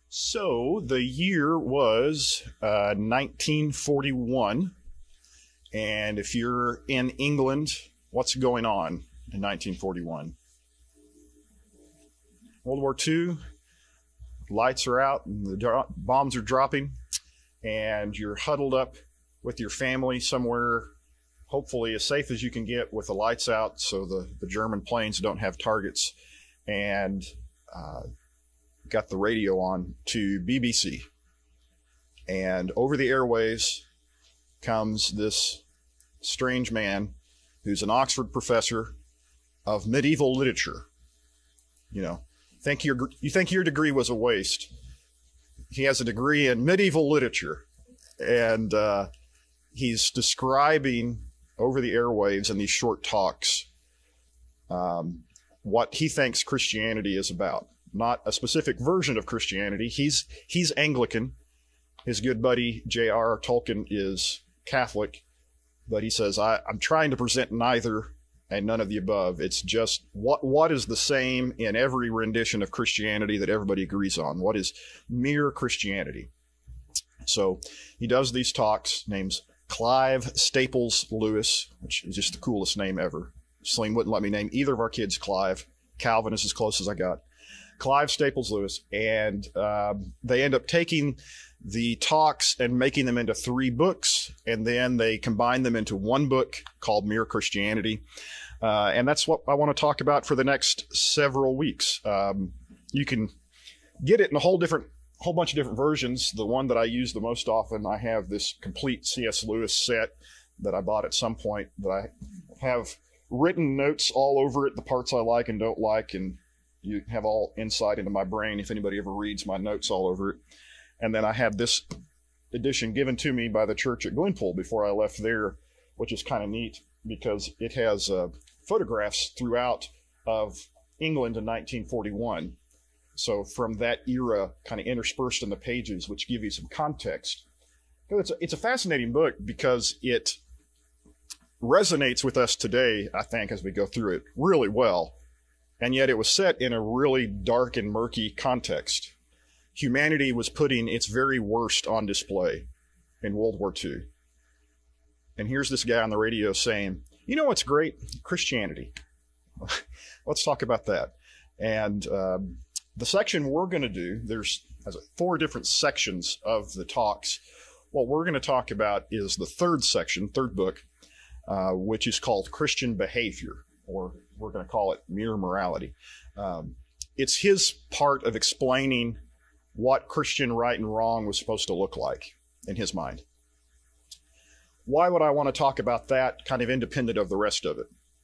So the year was 1941, and if you're in England, what's going on in 1941? World War II, lights are out, and the bombs are dropping, and you're huddled up with your family somewhere, hopefully as safe as you can get with the lights out so the German planes don't have targets, and got the radio on to BBC. And over the airways comes this strange man who's an Oxford professor of medieval literature. You think your degree was a waste. He has a degree in medieval literature. And he's describing over the airwaves in these short talks what he thinks Christianity is about. Not a specific version of Christianity. He's Anglican. His good buddy J.R.R. Tolkien is Catholic. But he says, I'm trying to present neither and none of the above. It's just what is the same in every rendition of Christianity that everybody agrees on? What is mere Christianity? So he does these talks, names Clive Staples Lewis, which is just the coolest name ever. Celine wouldn't let me name either of our kids Clive. Calvin is as close as I got. Clive Staples Lewis, and they end up taking the talks and making them into 3 books, and then they combine them into one book called Mere Christianity. And that's what I want to talk about for the next several weeks. You can get it in a whole bunch of different versions. The one that I use the most often, I have this complete C.S. Lewis set that I bought at some point that I have written notes all over it, the parts I like and don't like, and you have all insight into my brain if anybody ever reads my notes all over it. And then I had this edition given to me by the church at Glenpool before I left there, which is kind of neat because it has photographs throughout of England in 1941. So from that era kind of interspersed in the pages, which give you some context. It's a fascinating book because it resonates with us today, I think, as we go through it really well. And yet it was set in a really dark and murky context. Humanity was putting its very worst on display in World War II. And here's this guy on the radio saying, you know what's great? Christianity. Let's talk about that. And the section we're going to do, there's 4 different sections of the talks. What we're going to talk about is the third book, which is called Christian Behavior, or we're going to call it Mere Morality. It's his part of explaining what Christian right and wrong was supposed to look like in his mind. Why would I want to talk about that kind of independent of the rest of it?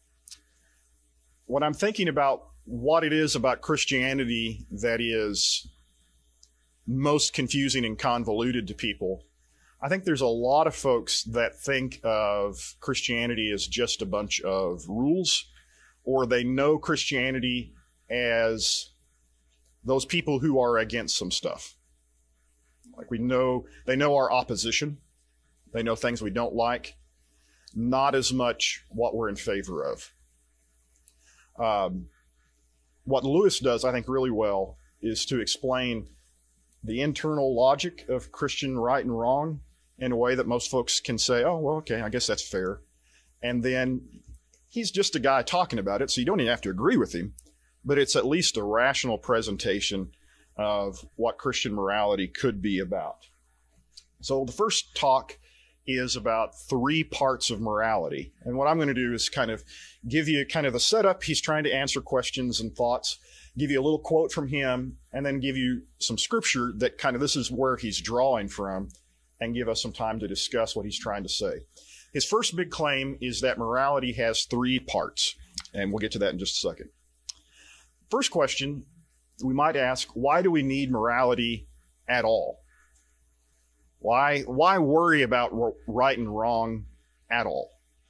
When I'm thinking about what it is about Christianity that is most confusing and convoluted to people, I think there's a lot of folks that think of Christianity as just a bunch of rules, or they know Christianity as those people who are against some stuff. Like they know our opposition. They know things we don't like, not as much what we're in favor of. What Lewis does, I think, really well is to explain the internal logic of Christian right and wrong in a way that most folks can say, oh, well, okay, I guess that's fair. And then he's just a guy talking about it, so you don't even have to agree with him, but it's at least a rational presentation of what Christian morality could be about. So the first talk is about 3 parts of morality. And what I'm going to do is kind of give you kind of the setup. He's trying to answer questions and thoughts, give you a little quote from him, and then give you some scripture that kind of this is where he's drawing from, and give us some time to discuss what he's trying to say. His first big claim is that morality has 3 parts, and we'll get to that in just a second. First question, we might ask, why do we need morality at all? Why worry about right and wrong at all?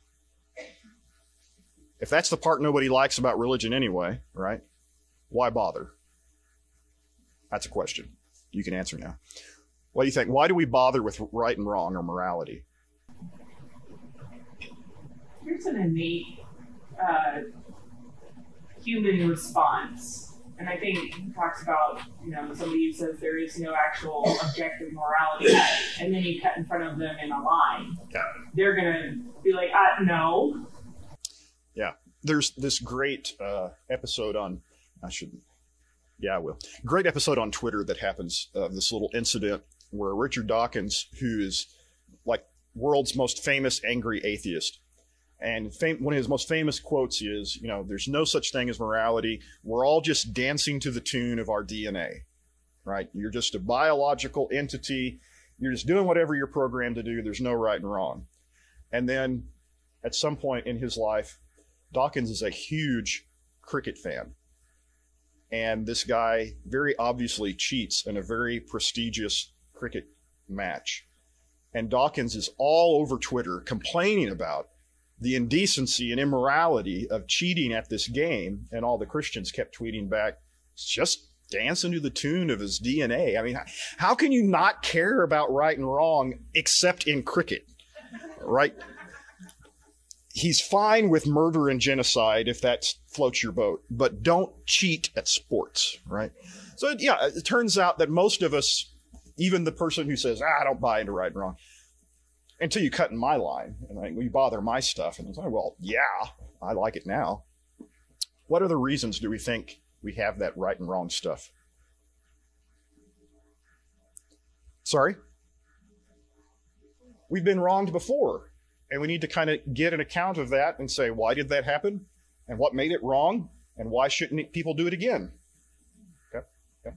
If that's the part nobody likes about religion anyway, right? Why bother? That's a question you can answer now. What do you think? Why do we bother with right and wrong or morality? Here's an innate human response And I think he talks about, somebody who says there is no actual objective morality, and then you cut in front of them in a line. Yeah. They're going to be like, no. Yeah. There's this great episode on, I will. Great episode on Twitter that happens, this little incident where Richard Dawkins, who is like world's most famous angry atheist, and one of his most famous quotes is, there's no such thing as morality. We're all just dancing to the tune of our DNA, right? You're just a biological entity. You're just doing whatever you're programmed to do. There's no right and wrong. And then at some point in his life, Dawkins is a huge cricket fan. And this guy very obviously cheats in a very prestigious cricket match. And Dawkins is all over Twitter complaining about the indecency and immorality of cheating at this game, and all the Christians kept tweeting back, it's just dancing to the tune of his DNA. I mean, how can you not care about right and wrong except in cricket, right? He's fine with murder and genocide if that floats your boat, but don't cheat at sports, right? So, yeah, it turns out that most of us, even the person who says, I don't buy into right and wrong, until you cut in my line and you bother my stuff. And it's like, well, yeah, I like it now. What other reasons do we think we have that right and wrong stuff? Sorry? We've been wronged before, and we need to kind of get an account of that and say, why did that happen? And what made it wrong? And why shouldn't people do it again? Okay.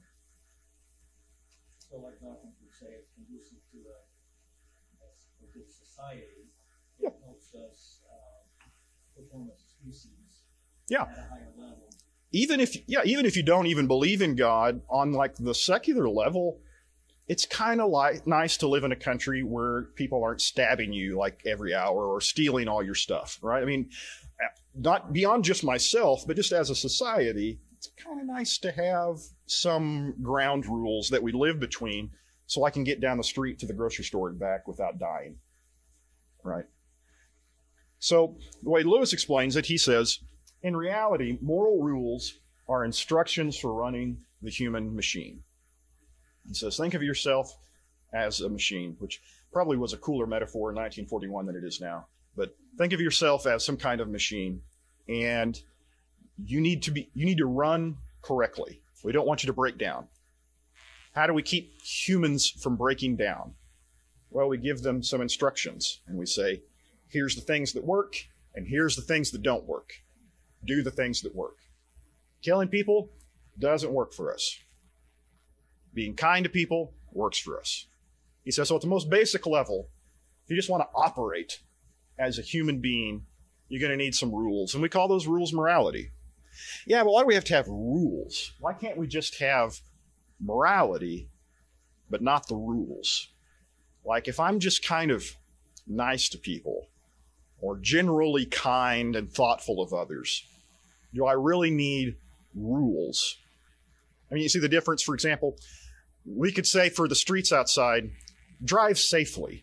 So like Dawkins would say, it's conducive to a good society. It helps us perform as a species at a higher level. Even if you don't even believe in God, on like the secular level, it's kind of like nice to live in a country where people aren't stabbing you like every hour or stealing all your stuff, right? I mean, not beyond just myself, but just as a society, it's kind of nice to have some ground rules that we live between so I can get down the street to the grocery store and back without dying, right? So the way Lewis explains it, he says, in reality, moral rules are instructions for running the human machine. He says, think of yourself as a machine, which probably was a cooler metaphor in 1941 than it is now. But think of yourself as some kind of machine, and you need to run correctly. We don't want you to break down. How do we keep humans from breaking down? Well, we give them some instructions, and we say, here's the things that work, and here's the things that don't work. Do the things that work. Killing people doesn't work for us. Being kind to people works for us. He says, so at the most basic level, if you just want to operate as a human being, you're going to need some rules. And we call those rules morality. Yeah, but why do we have to have rules? Why can't we just have morality, but not the rules? Like if I'm just kind of nice to people, or generally kind and thoughtful of others, do I really need rules? I mean, you see the difference, for example, we could say for the streets outside, drive safely.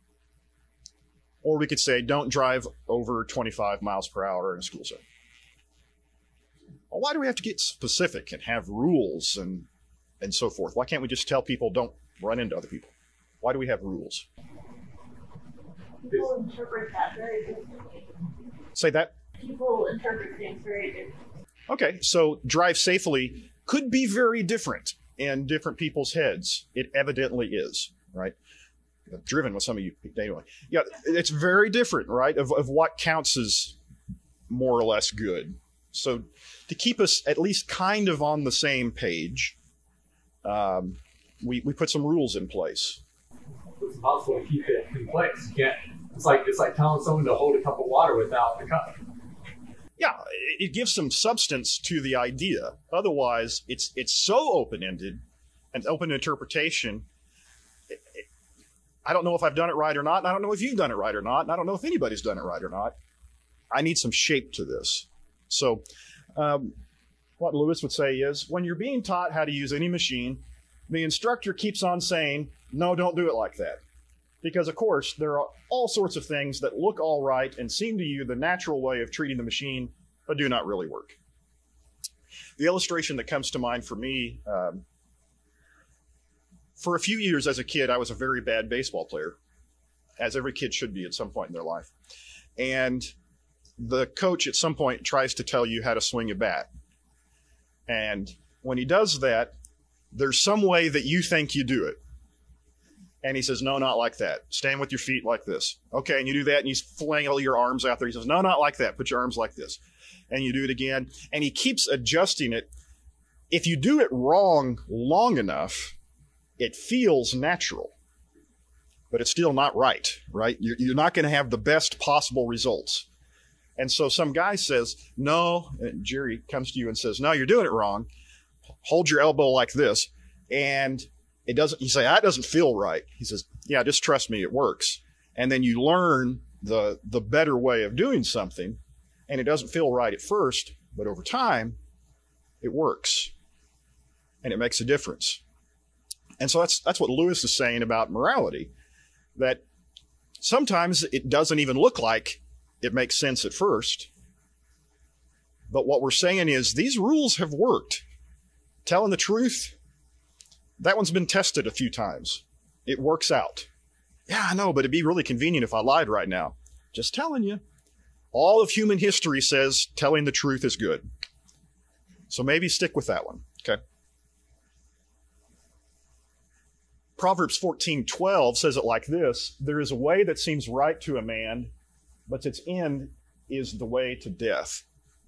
Or we could say, don't drive over 25 miles per hour in a school zone. Well, why do we have to get specific and have rules and so forth? Why can't we just tell people don't run into other people? Why do we have rules? People interpret that very differently. Say that? People interpret things very differently. Okay, so drive safely could be very different in different people's heads. It evidently is, right? I've driven with some of you anyway. Yeah, it's very different, right, of what counts as more or less good. So to keep us at least kind of on the same page, we put some rules in place. It's possible to keep it in place. You can't. It's like telling someone to hold a cup of water without the cup. Yeah, it gives some substance to the idea. Otherwise, it's so open-ended and open to interpretation. I don't know if I've done it right or not, and I don't know if you've done it right or not, and I don't know if anybody's done it right or not. I need some shape to this. So what Lewis would say is, when you're being taught how to use any machine, the instructor keeps on saying, no, don't do it like that. Because, of course, there are all sorts of things that look all right and seem to you the natural way of treating the machine, but do not really work. The illustration that comes to mind for me, for a few years as a kid, I was a very bad baseball player, as every kid should be at some point in their life. And the coach at some point tries to tell you how to swing a bat. And when he does that, there's some way that you think you do it. And he says, no, not like that. Stand with your feet like this. Okay, and you do that, and you fling all your arms out there. He says, no, not like that. Put your arms like this. And you do it again. And he keeps adjusting it. If you do it wrong long enough, it feels natural. But it's still not right? You're not going to have the best possible results. And so some guy says, no, and Jerry comes to you and says, no, you're doing it wrong. Hold your elbow like this. And it doesn't, you say, that doesn't feel right. He says, yeah, just trust me, it works. And then you learn the better way of doing something, and it doesn't feel right at first, but over time, it works. And it makes a difference. And so that's what Lewis is saying about morality, that sometimes it doesn't even look like it makes sense at first. But what we're saying is these rules have worked. Telling the truth, that one's been tested a few times. It works out. Yeah, I know, but it'd be really convenient if I lied right now. Just telling you. All of human history says telling the truth is good. So maybe stick with that one, okay? Proverbs 14:12 says it like this: there is a way that seems right to a man, but its end is the way to death.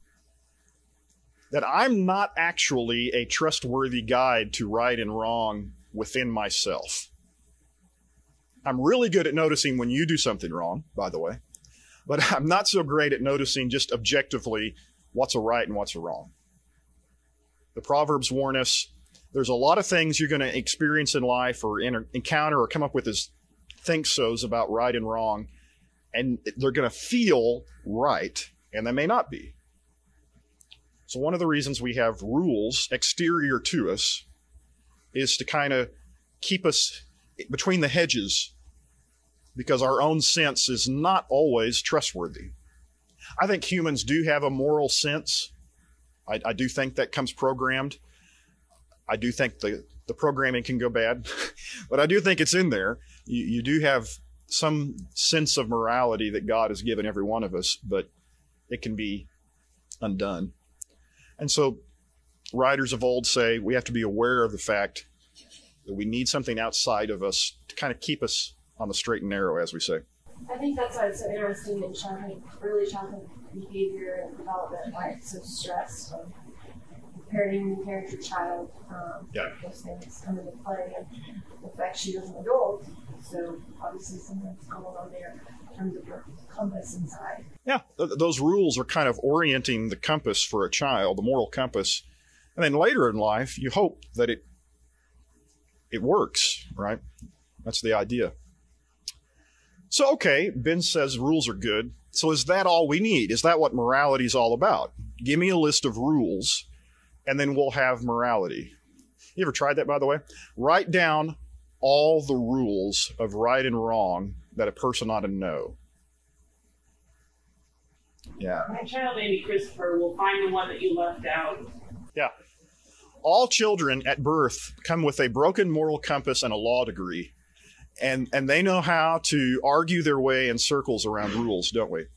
That I'm not actually a trustworthy guide to right and wrong within myself. I'm really good at noticing when you do something wrong, by the way, but I'm not so great at noticing just objectively what's a right and what's a wrong. The Proverbs warn us there's a lot of things you're going to experience in life or encounter or come up with as think-sos about right and wrong, and they're going to feel right, and they may not be. So one of the reasons we have rules exterior to us is to kind of keep us between the hedges, because our own sense is not always trustworthy. I think humans do have a moral sense. I do think that comes programmed. I do think the programming can go bad, but I do think it's in there. You do have some sense of morality that God has given every one of us, but it can be undone. And so writers of old say we have to be aware of the fact that we need something outside of us to kind of keep us on the straight and narrow, as we say. I think that's why it's so interesting in early childhood behavior and development, why it's so stressed. Parenting your child, those things come into play and affects you as an adult. So obviously something's going on there in terms of your compass inside. Yeah, those rules are kind of orienting the compass for a child, the moral compass. And then later in life, you hope that it works, right? That's the idea. So, okay, Ben says rules are good. So is that all we need? Is that what morality is all about? Give me a list of rules, and then we'll have morality. You ever tried that, by the way? Write down all the rules of right and wrong that a person ought to know. Yeah. My child, maybe Christopher, will find the one that you left out. Yeah. All children at birth come with a broken moral compass and a law degree. And they know how to argue their way in circles around rules, don't we?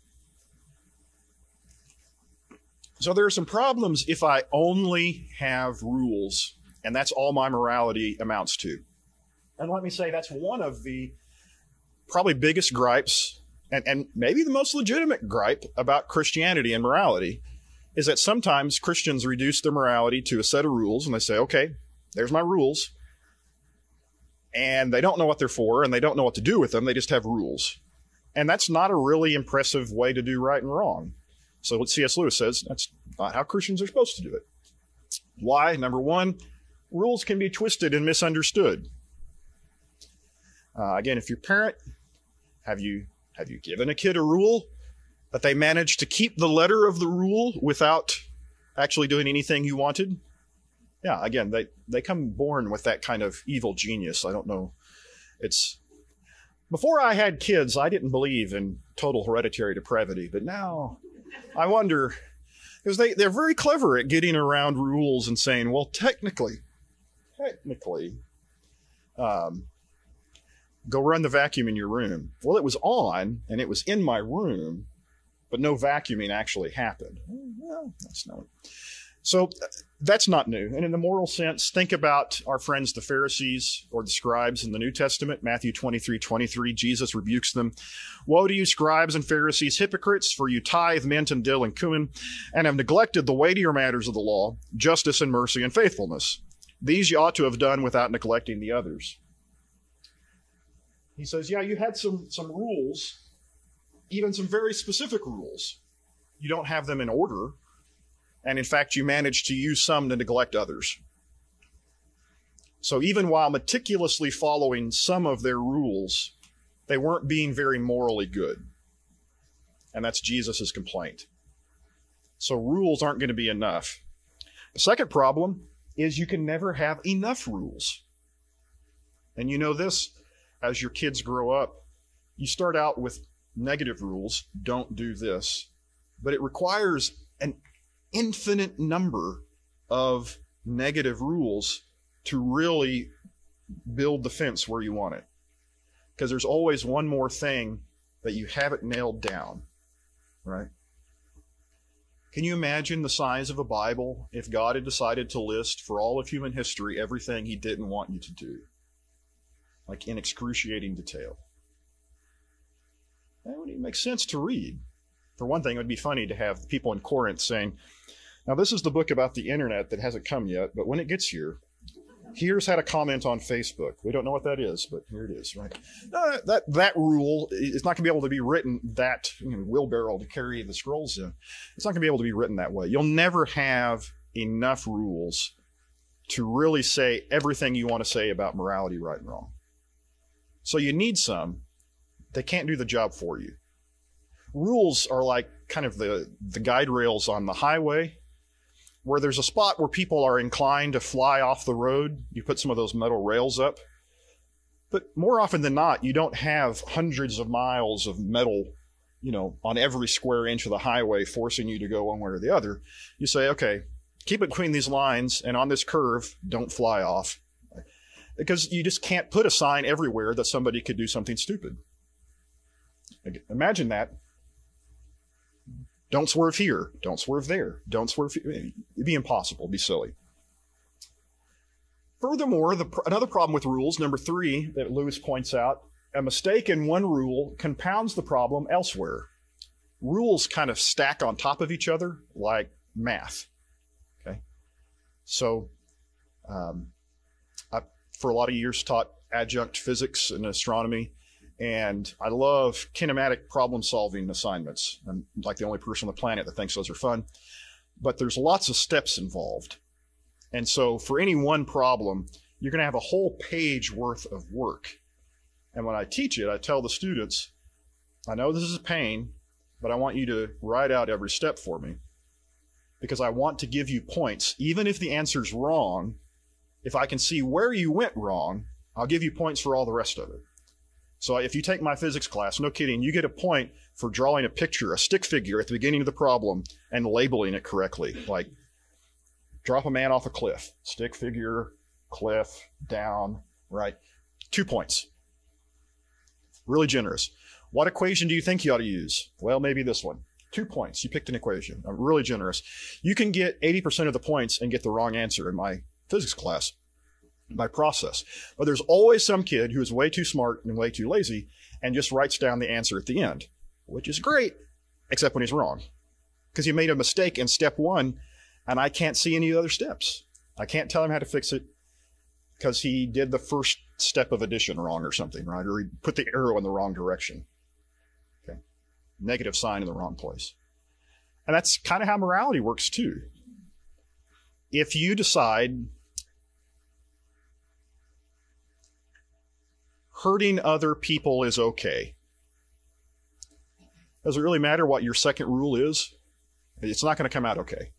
So there are some problems if I only have rules, and that's all my morality amounts to. And let me say that's one of the probably biggest gripes, and maybe the most legitimate gripe about Christianity and morality, is that sometimes Christians reduce their morality to a set of rules, and they say, okay, there's my rules. And they don't know what they're for, and they don't know what to do with them. They just have rules. And that's not a really impressive way to do right and wrong. So what C.S. Lewis says, that's not how Christians are supposed to do it. Why? Number one, rules can be twisted and misunderstood. Again, if you're a parent, have you given a kid a rule that they managed to keep the letter of the rule without actually doing anything you wanted? Yeah, again, they come born with that kind of evil genius. I don't know. Before I had kids, I didn't believe in total hereditary depravity, but now I wonder, Because they're very clever at getting around rules and saying, well, technically, go run the vacuum in your room. Well, it was on, and it was in my room, but no vacuuming actually happened. Well, that's not. So that's not new. And in the moral sense, think about our friends, the Pharisees or the scribes in the New Testament. Matthew 23:23, Jesus rebukes them. Woe to you, scribes and Pharisees, hypocrites, for you tithe mint and dill and cumin, and have neglected the weightier matters of the law, justice and mercy and faithfulness. These you ought to have done without neglecting the others. He says, yeah, you had some rules, even some very specific rules. You don't have them in order. And in fact, you managed to use some to neglect others. So even while meticulously following some of their rules, they weren't being very morally good. And that's Jesus' complaint. So rules aren't going to be enough. The second problem is you can never have enough rules. And you know this, as your kids grow up, you start out with negative rules, don't do this, but it requires an infinite number of negative rules to really build the fence where you want it. Because there's always one more thing that you haven't nailed down, right? Can you imagine the size of a Bible if God had decided to list for all of human history everything he didn't want you to do? Like in excruciating detail. That wouldn't even make sense to read. For one thing, it would be funny to have people in Corinth saying, now this is the book about the internet that hasn't come yet, but when it gets here, here's how to comment on Facebook. We don't know what that is, but here it is, right? That rule is not going to be able to be written that wheelbarrow to carry the scrolls in. It's not going to be able to be written that way. You'll never have enough rules to really say everything you want to say about morality, right and wrong. So you need some. They can't do the job for you. Rules are like kind of the guide rails on the highway, where there's a spot where people are inclined to fly off the road. You put some of those metal rails up. But more often than not, you don't have hundreds of miles of metal, on every square inch of the highway forcing you to go one way or the other. You say, okay, keep it between these lines, and on this curve, don't fly off. Because you just can't put a sign everywhere that somebody could do something stupid. Imagine that. Don't swerve here. Don't swerve there. Don't swerve here. It'd be impossible. It'd be silly. Furthermore, another problem with rules, number 3, that Lewis points out, a mistake in one rule compounds the problem elsewhere. Rules kind of stack on top of each other like math. Okay, so I, for a lot of years, taught adjunct physics and astronomy. And I love kinematic problem-solving assignments. I'm like the only person on the planet that thinks those are fun. But there's lots of steps involved. And so for any one problem, you're going to have a whole page worth of work. And when I teach it, I tell the students, I know this is a pain, but I want you to write out every step for me. Because I want to give you points. Even if the answer's wrong, if I can see where you went wrong, I'll give you points for all the rest of it. So if you take my physics class, no kidding, you get a point for drawing a picture, a stick figure at the beginning of the problem and labeling it correctly. Like, drop a man off a cliff. Stick figure, cliff, down, right? 2 points. Really generous. What equation do you think you ought to use? Well, maybe this one. 2 points. You picked an equation. I'm really generous. You can get 80% of the points and get the wrong answer in my physics class. By process. But there's always some kid who is way too smart and way too lazy and just writes down the answer at the end, which is great, except when he's wrong. Because he made a mistake in step 1, and I can't see any other steps. I can't tell him how to fix it because he did the first step of addition wrong or something, right? Or he put the arrow in the wrong direction. Okay. Negative sign in the wrong place. And that's kind of how morality works too. If you decide hurting other people is okay. Does it really matter what your second rule is? It's not going to come out okay.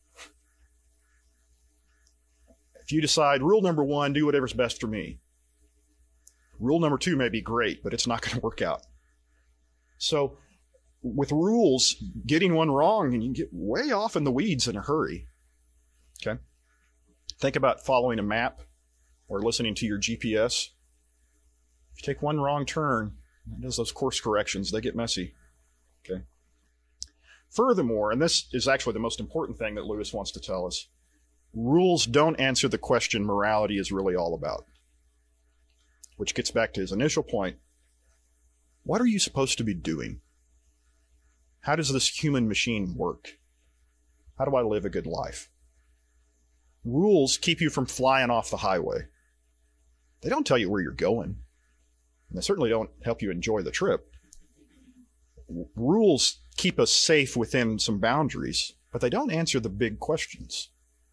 If you decide, rule number 1, do whatever's best for me. Rule number 2 may be great, but it's not going to work out. So with rules, getting one wrong, and you can get way off in the weeds in a hurry. Okay? Think about following a map or listening to your GPS. If you take one wrong turn, it does those course corrections, they get messy. Okay? Furthermore, and this is actually the most important thing that Lewis wants to tell us, rules don't answer the question morality is really all about. Which gets back to his initial point. What are you supposed to be doing? How does this human machine work? How do I live a good life? Rules keep you from flying off the highway. They don't tell you where you're going. And they certainly don't help you enjoy the trip. Rules keep us safe within some boundaries, but they don't answer the big questions.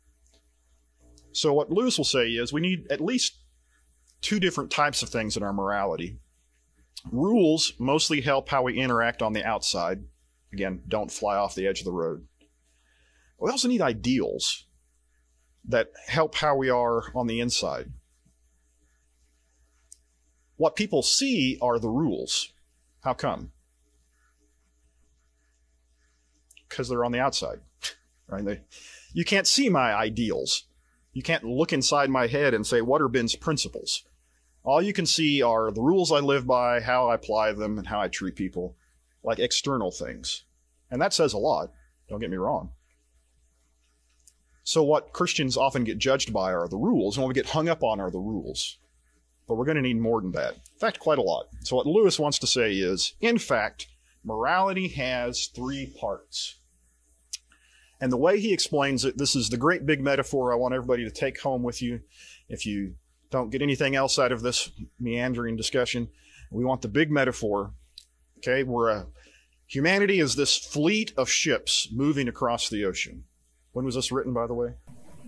So what Lewis will say is we need at least two different types of things in our morality. Rules mostly help how we interact on the outside. Again, don't fly off the edge of the road. We also need ideals that help how we are on the inside. What people see are the rules. How come? Because they're on the outside, right? You can't see my ideals. You can't look inside my head and say, what are Ben's principles? All you can see are the rules I live by, how I apply them, and how I treat people, like external things. And that says a lot, don't get me wrong. So what Christians often get judged by are the rules, and what we get hung up on are the rules. But we're going to need more than that. In fact, quite a lot. So what Lewis wants to say is, in fact, morality has three parts. And the way he explains it, this is the great big metaphor I want everybody to take home with you. If you don't get anything else out of this meandering discussion, we want the big metaphor. Okay, humanity is this fleet of ships moving across the ocean. When was this written, by the way?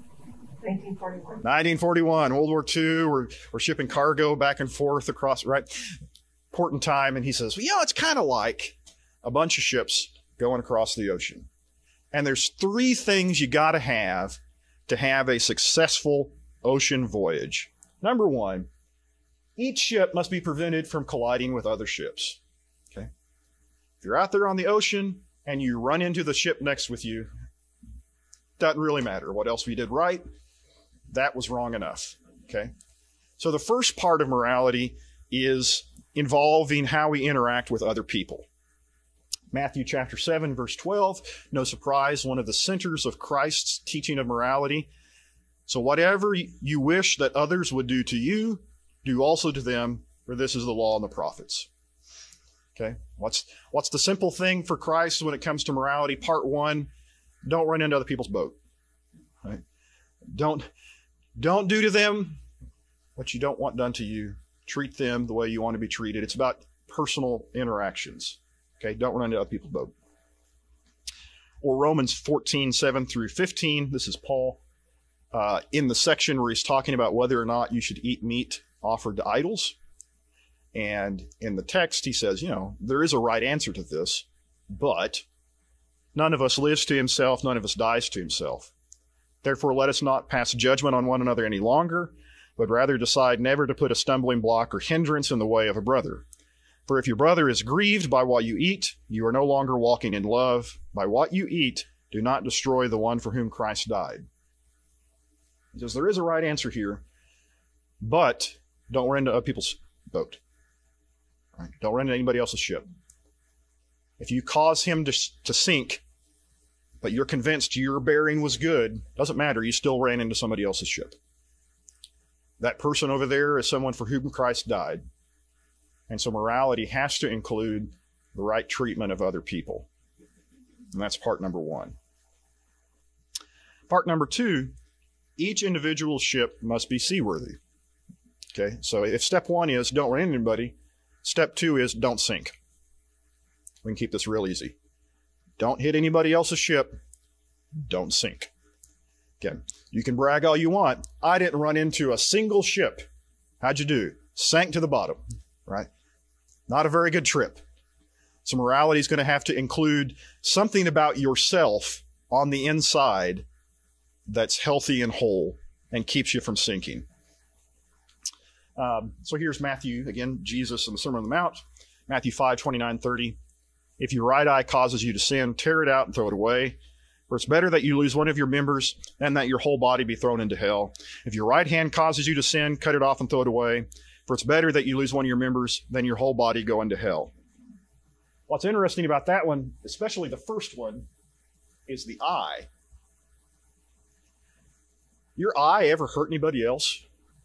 1941. 1941, World War II. We're shipping cargo back and forth across, right? Important time. And he says, well, it's kind of like a bunch of ships going across the ocean. And there's three things you got to have a successful ocean voyage. Number one, each ship must be prevented from colliding with other ships. Okay? If you're out there on the ocean and you run into the ship next with you, doesn't really matter what else we did right. That was wrong enough. Okay? So the first part of morality is involving how we interact with other people. Matthew chapter 7, verse 12, no surprise, one of the centers of Christ's teaching of morality. So whatever you wish that others would do to you, do also to them, for this is the law and the prophets. Okay? What's the simple thing for Christ when it comes to morality? Part one, don't run into other people's boat. Right? Don't do to them what you don't want done to you. Treat them the way you want to be treated. It's about personal interactions. Okay, don't run into other people's boat. Or Romans 14, 7 through 15. This is Paul in the section where he's talking about whether or not you should eat meat offered to idols. And in the text, he says, there is a right answer to this, but none of us lives to himself, none of us dies to himself. Therefore, let us not pass judgment on one another any longer, but rather decide never to put a stumbling block or hindrance in the way of a brother. For if your brother is grieved by what you eat, you are no longer walking in love. By what you eat, do not destroy the one for whom Christ died. He says there is a right answer here, but don't run into other people's boat. Right? Don't run into anybody else's ship. If you cause him to sink, but you're convinced your bearing was good, doesn't matter, you still ran into somebody else's ship. That person over there is someone for whom Christ died. And so morality has to include the right treatment of other people. And that's part number one. Part number two, each individual ship must be seaworthy. Okay, so if step one is don't run into anybody, step two is don't sink. We can keep this real easy. Don't hit anybody else's ship. Don't sink. Again, you can brag all you want. I didn't run into a single ship. How'd you do? Sank to the bottom, right? Not a very good trip. So morality is going to have to include something about yourself on the inside that's healthy and whole and keeps you from sinking. So here's Matthew, again, Jesus in the Sermon on the Mount, Matthew 5, 29, 30. If your right eye causes you to sin, tear it out and throw it away. For it's better that you lose one of your members than that your whole body be thrown into hell. If your right hand causes you to sin, cut it off and throw it away. For it's better that you lose one of your members than your whole body go into hell. What's interesting about that one, especially the first one, is the eye. Your eye ever hurt anybody else?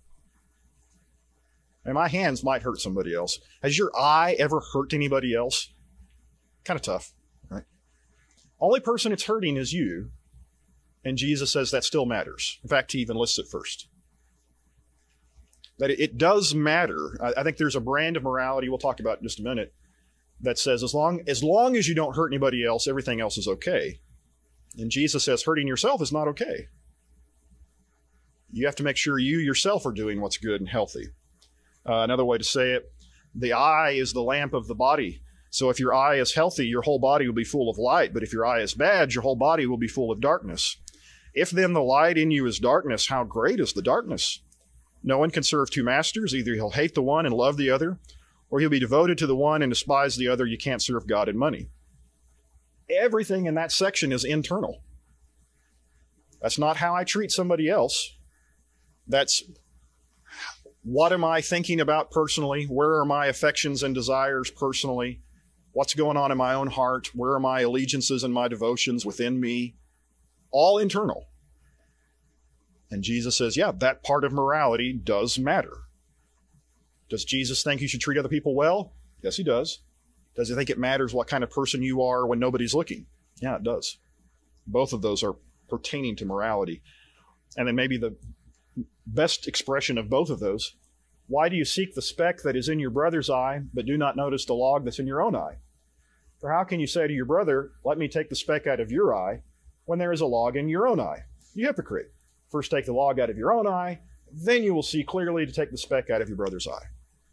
And my hands might hurt somebody else. Has your eye ever hurt anybody else? Kind of tough, right? Only person it's hurting is you. And Jesus says that still matters. In fact, he even lists it first. That it does matter. I think there's a brand of morality we'll talk about in just a minute that says as long as you don't hurt anybody else, everything else is okay. And Jesus says hurting yourself is not okay. You have to make sure you yourself are doing what's good and healthy. Another way to say it, the eye is the lamp of the body. So if your eye is healthy, your whole body will be full of light. But if your eye is bad, your whole body will be full of darkness. If then the light in you is darkness, how great is the darkness? No one can serve two masters. Either he'll hate the one and love the other, or he'll be devoted to the one and despise the other. You can't serve God and money. Everything in that section is internal. That's not how I treat somebody else. That's what am I thinking about personally? Where are my affections and desires personally? What's going on in my own heart? Where are my allegiances and my devotions within me? All internal. And Jesus says, yeah, that part of morality does matter. Does Jesus think you should treat other people well? Yes, he does. Does he think it matters what kind of person you are when nobody's looking? Yeah, it does. Both of those are pertaining to morality. And then maybe the best expression of both of those, why do you seek the speck that is in your brother's eye, but do not notice the log that's in your own eye? For how can you say to your brother, let me take the speck out of your eye, when there is a log in your own eye? You hypocrite. First take the log out of your own eye, then you will see clearly to take the speck out of your brother's eye.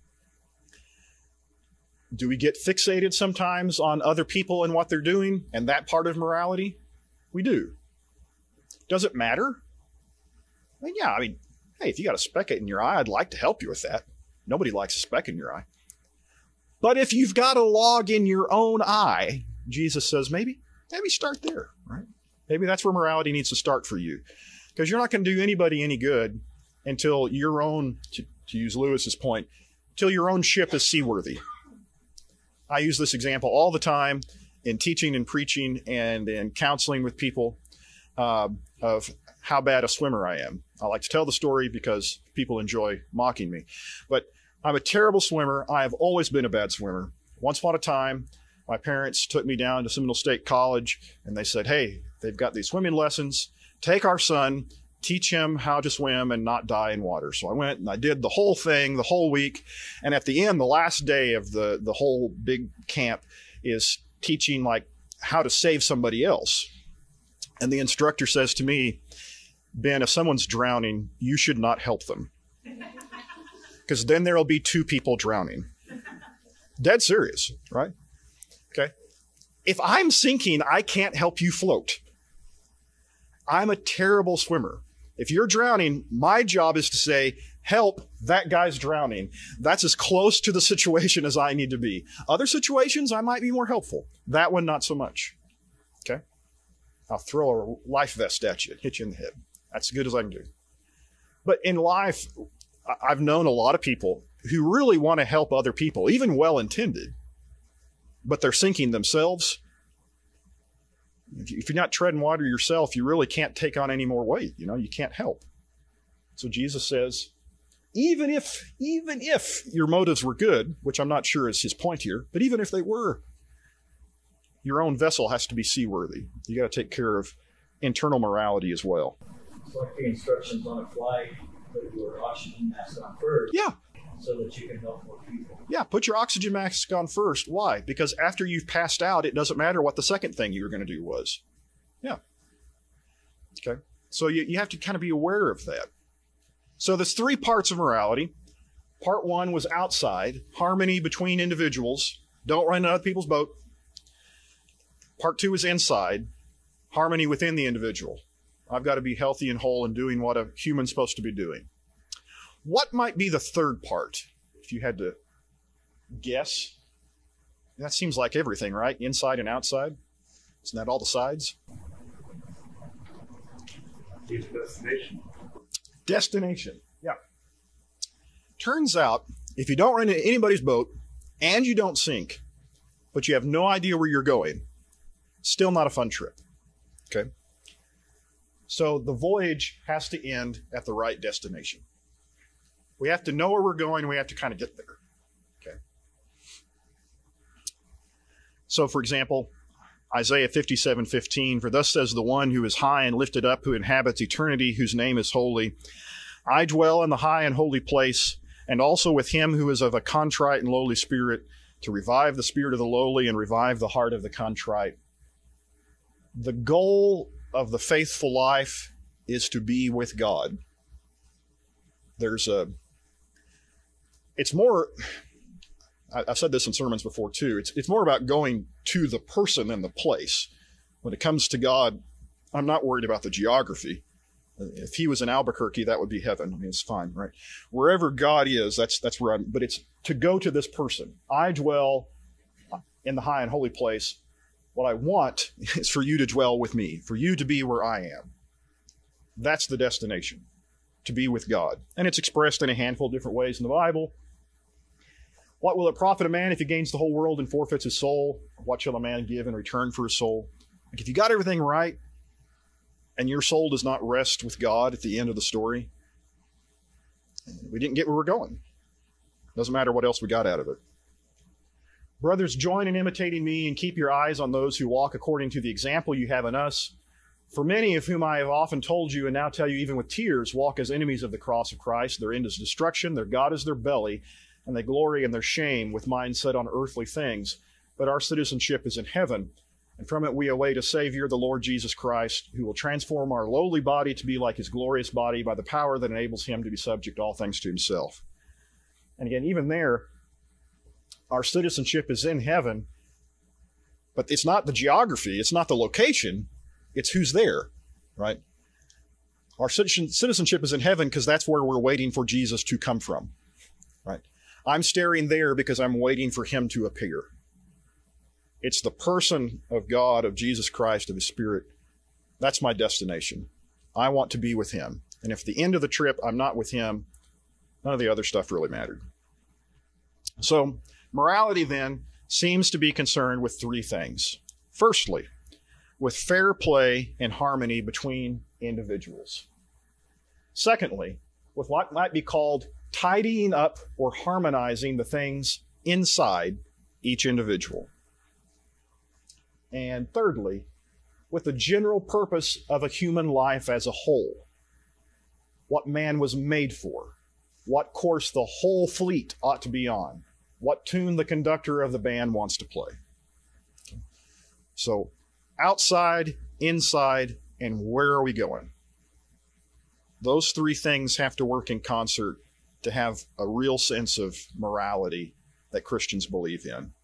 Do we get fixated sometimes on other people and what they're doing and that part of morality? We do. Does it matter? Yeah, hey, if you got a speck in your eye, I'd like to help you with that. Nobody likes a speck in your eye. But if you've got a log in your own eye, Jesus says maybe start there, right? Maybe that's where morality needs to start for you. Because you're not going to do anybody any good until your own, to use Lewis's point, until your own ship is seaworthy. I use this example all the time in teaching and preaching and in counseling with people of how bad a swimmer I am. I like to tell the story because people enjoy mocking me. But I'm a terrible swimmer. I have always been a bad swimmer. Once upon a time, my parents took me down to Seminole State College and they said, hey, they've got these swimming lessons. Take our son, teach him how to swim and not die in water. So I went and I did the whole thing, the whole week. And at the end, the last day of the whole big camp is teaching like how to save somebody else. And the instructor says to me, Ben, if someone's drowning, you should not help them. Because then there'll be two people drowning. Dead serious, right? Okay. If I'm sinking, I can't help you float. I'm a terrible swimmer. If you're drowning, my job is to say, help, that guy's drowning. That's as close to the situation as I need to be. Other situations, I might be more helpful. That one, not so much. Okay? I'll throw a life vest at you, hit you in the head. That's as good as I can do. But in life, I've known a lot of people who really want to help other people, even well-intended, but they're sinking themselves. If you're not treading water yourself, you really can't take on any more weight. You can't help. So Jesus says, even if your motives were good, which I'm not sure is his point here, but even if they were, your own vessel has to be seaworthy. You got to take care of internal morality as well. It's like the instructions on a flight, put your oxygen mask on first. Yeah. So that you can help more people. Yeah, put your oxygen mask on first. Why? Because after you've passed out, it doesn't matter what the second thing you were going to do was. Yeah. Okay. So you have to kind of be aware of that. So there's three parts of morality. Part one was outside, harmony between individuals. Don't run in other people's boat. Part two is inside, harmony within the individual. I've got to be healthy and whole and doing what a human's supposed to be doing. What might be the third part, if you had to guess? That seems like everything, right? Inside and outside. Isn't that all the sides? Destination. Destination. Yeah. Turns out, if you don't run into anybody's boat and you don't sink, but you have no idea where you're going, still not a fun trip. Okay? So the voyage has to end at the right destination. We have to know where we're going, and we have to kind of get there. Okay? So, for example, Isaiah 57:15, "For thus says the one who is high and lifted up, who inhabits eternity, whose name is holy. I dwell in the high and holy place, and also with him who is of a contrite and lowly spirit, to revive the spirit of the lowly and revive the heart of the contrite." The goal of the faithful life is to be with God. It's more, I've said this in sermons before too, it's more about going to the person than the place. When it comes to God, I'm not worried about the geography. If he was in Albuquerque, that would be heaven. I mean, it's fine, right? Wherever God is, that's where but it's to go to this person. I dwell in the high and holy place. What I want is for you to dwell with me, for you to be where I am. That's the destination, to be with God. And it's expressed in a handful of different ways in the Bible. What will it profit a man if he gains the whole world and forfeits his soul? What shall a man give in return for his soul? Like if you got everything right and your soul does not rest with God at the end of the story, we didn't get where we're going. Doesn't matter what else we got out of it. Brothers, join in imitating me and keep your eyes on those who walk according to the example you have in us. For many of whom I have often told you and now tell you even with tears, walk as enemies of the cross of Christ. Their end is destruction, their God is their belly, and they glory in their shame with minds set on earthly things. But our citizenship is in heaven, and from it we await a Savior, the Lord Jesus Christ, who will transform our lowly body to be like his glorious body by the power that enables him to be subject to all things to himself. And again, even there, our citizenship is in heaven, but it's not the geography, it's not the location, it's who's there, right? Our citizenship is in heaven because that's where we're waiting for Jesus to come from, right? I'm staring there because I'm waiting for him to appear. It's the person of God, of Jesus Christ, of his Spirit. That's my destination. I want to be with him. And if at the end of the trip I'm not with him, none of the other stuff really mattered. So, morality, then, seems to be concerned with three things. Firstly, with fair play and harmony between individuals. Secondly, with what might be called tidying up or harmonizing the things inside each individual. And thirdly, with the general purpose of a human life as a whole. What man was made for. What course the whole fleet ought to be on. What tune the conductor of the band wants to play. So, outside, inside, and where are we going? Those three things have to work in concert to have a real sense of morality that Christians believe in.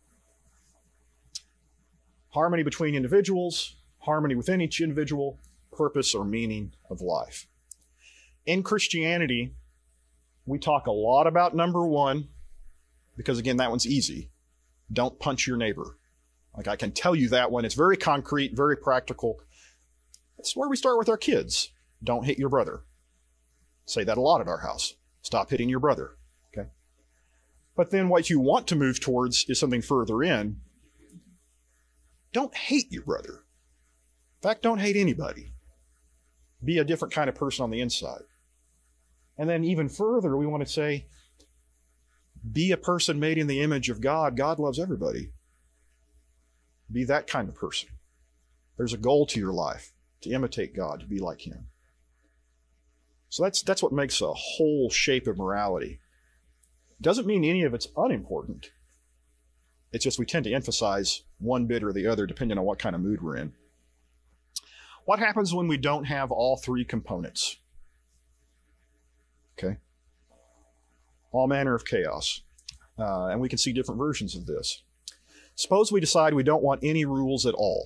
Harmony between individuals, harmony within each individual, purpose or meaning of life. In Christianity, we talk a lot about number one, because again, that one's easy. Don't punch your neighbor. Like I can tell you that one. It's very concrete, very practical. That's where we start with our kids. Don't hit your brother. Say that a lot at our house. Stop hitting your brother. Okay. But then what you want to move towards is something further in. Don't hate your brother. In fact, don't hate anybody. Be a different kind of person on the inside. And then even further, we want to say, be a person made in the image of God. God loves everybody. Be that kind of person. There's a goal to your life, to imitate God, to be like him. So that's what makes a whole shape of morality. Doesn't mean any of it's unimportant. It's just we tend to emphasize one bit or the other depending on what kind of mood we're in. What happens when we don't have all three components? Okay. All manner of chaos. And we can see different versions of this. Suppose we decide we don't want any rules at all.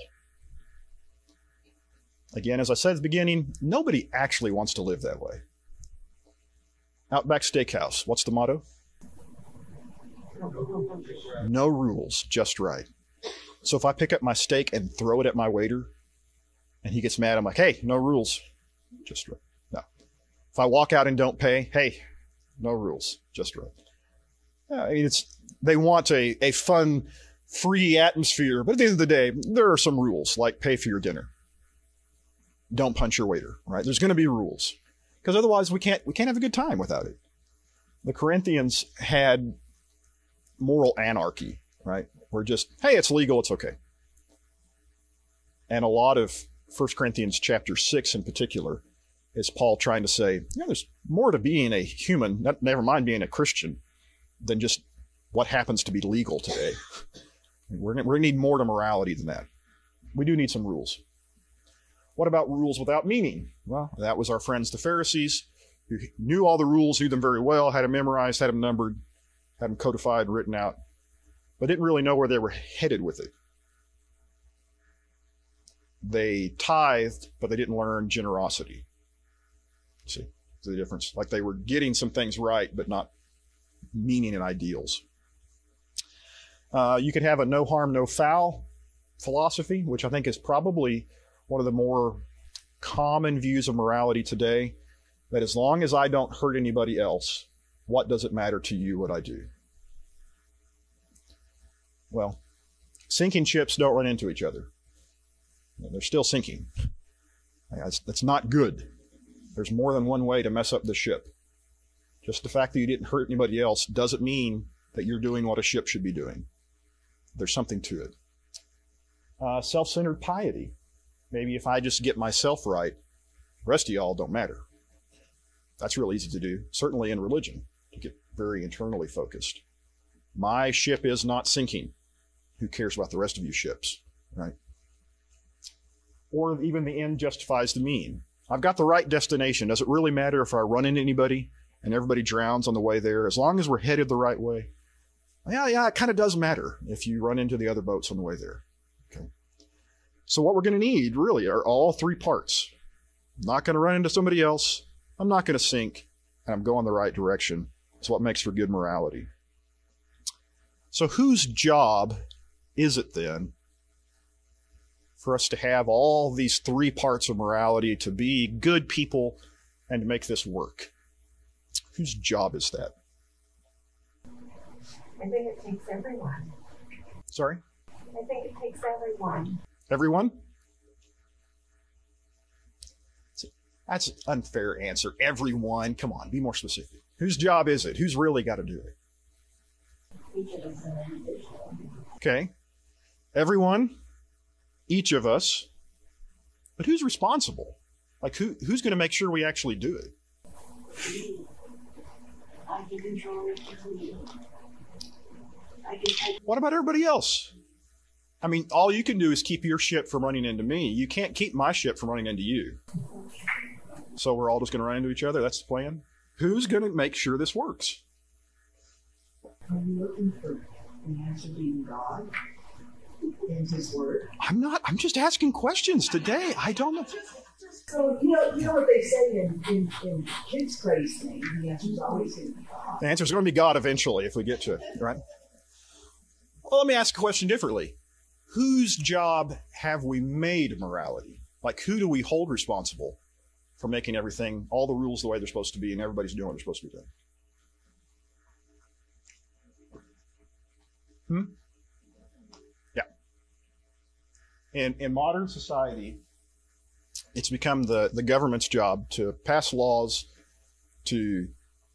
Again, as I said at the beginning, nobody actually wants to live that way. Outback Steakhouse, what's the motto? No rules, just right. So if I pick up my steak and throw it at my waiter and he gets mad, I'm like, hey, no rules, just right. No. If I walk out and don't pay, hey, no rules, just right. I mean, they want a fun, free atmosphere, but at the end of the day, there are some rules, like pay for your dinner. Don't punch your waiter, right? There's going to be rules, because otherwise we can't have a good time without it. The Corinthians had moral anarchy, right? We're just, hey, it's legal, it's okay. And a lot of 1 Corinthians chapter 6 in particular is Paul trying to say, there's more to being a human, never mind being a Christian, than just what happens to be legal today. We're going to need more to morality than that. We do need some rules. What about rules without meaning? Well, that was our friends the Pharisees, who knew all the rules, knew them very well, had them memorized, had them numbered, had them codified, written out, but didn't really know where they were headed with it. They tithed, but they didn't learn generosity. See the difference? Like they were getting some things right, but not meaning and ideals. You could have a no harm, no foul philosophy, which I think is probably one of the more common views of morality today, that as long as I don't hurt anybody else, what does it matter to you what I do? Well, sinking ships don't run into each other. They're still sinking. That's not good. There's more than one way to mess up the ship. Just the fact that you didn't hurt anybody else doesn't mean that you're doing what a ship should be doing. There's something to it. Self-centered piety. Maybe if I just get myself right, the rest of y'all don't matter. That's real easy to do, certainly in religion, to get very internally focused. My ship is not sinking. Who cares about the rest of you ships, right? Or even the end justifies the mean. I've got the right destination. Does it really matter if I run into anybody and everybody drowns on the way there? As long as we're headed the right way. Yeah, it kind of does matter if you run into the other boats on the way there. Okay. So what we're going to need really are all three parts. I'm not going to run into somebody else. I'm not going to sink. And I'm going the right direction. It's what makes for good morality. So whose job is it then for us to have all these three parts of morality, to be good people and to make this work? Whose job is that? I think it takes everyone. Sorry? I think it takes everyone. Everyone? That's an unfair answer. Everyone. Come on, be more specific. Whose job is it? Who's really got to do it? Each of us individually. Okay. Everyone, each of us. But who's responsible? Like who's going to make sure we actually do it? I can control it. What about everybody else? I mean, all you can do is keep your ship from running into me. You can't keep my ship from running into you. So we're all just going to run into each other? That's the plan? Who's going to make sure this works? Are you looking for the answer being God in His Word? I'm just asking questions today. I don't know. So, you know what they say in kids' praise thing, the answer's always going to be God. The answer's going to be God eventually if we get to it, right? Well, let me ask a question differently. Whose job have we made morality? Like, who do we hold responsible for making everything, all the rules the way they're supposed to be, and everybody's doing what they're supposed to be doing? Yeah. In modern society, it's become the government's job to pass laws to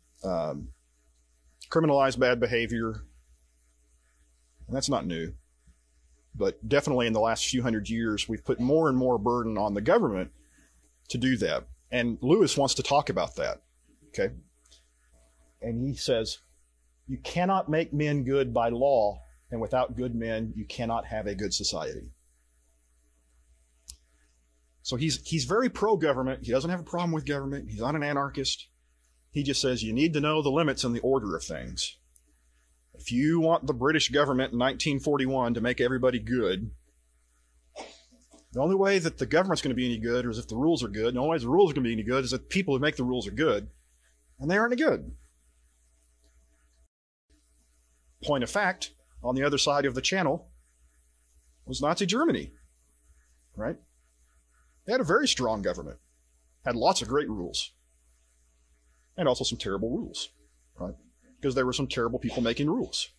criminalize bad behavior. And that's not new. But definitely in the last few hundred years, we've put more and more burden on the government to do that. And Lewis wants to talk about that. Okay? And he says, you cannot make men good by law, and without good men, you cannot have a good society. So he's very pro-government. He doesn't have a problem with government. He's not an anarchist. He just says you need to know the limits and the order of things. If you want the British government in 1941 to make everybody good, the only way that the government's going to be any good is if the rules are good. The only way the rules are going to be any good is if the people who make the rules are good. And they aren't any good. point of fact, on the other side of the channel was Nazi Germany, right? They had a very strong government, had lots of great rules, and also some terrible rules, right? Because there were some terrible people making rules.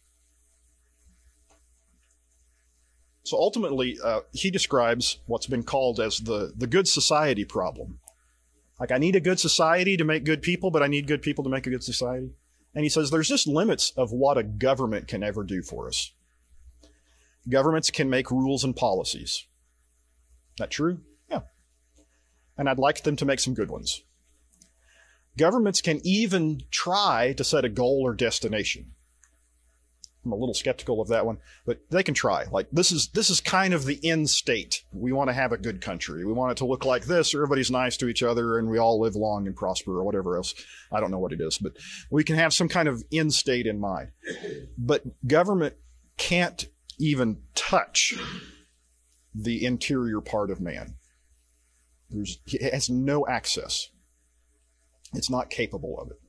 So ultimately, he describes what's been called as the good society problem. Like, I need a good society to make good people, but I need good people to make a good society. And he says there's just limits of what a government can ever do for us. Governments can make rules and policies. That true? Yeah. And I'd like them to make some good ones. Governments can even try to set a goal or destination. I'm a little skeptical of that one, but they can try. Like, this is kind of the end state. We want to have a good country. We want it to look like this, or everybody's nice to each other and we all live long and prosper, or whatever else. I don't know what it is, but we can have some kind of end state in mind. But government can't even touch the interior part of man. It has no access. It's not capable of it.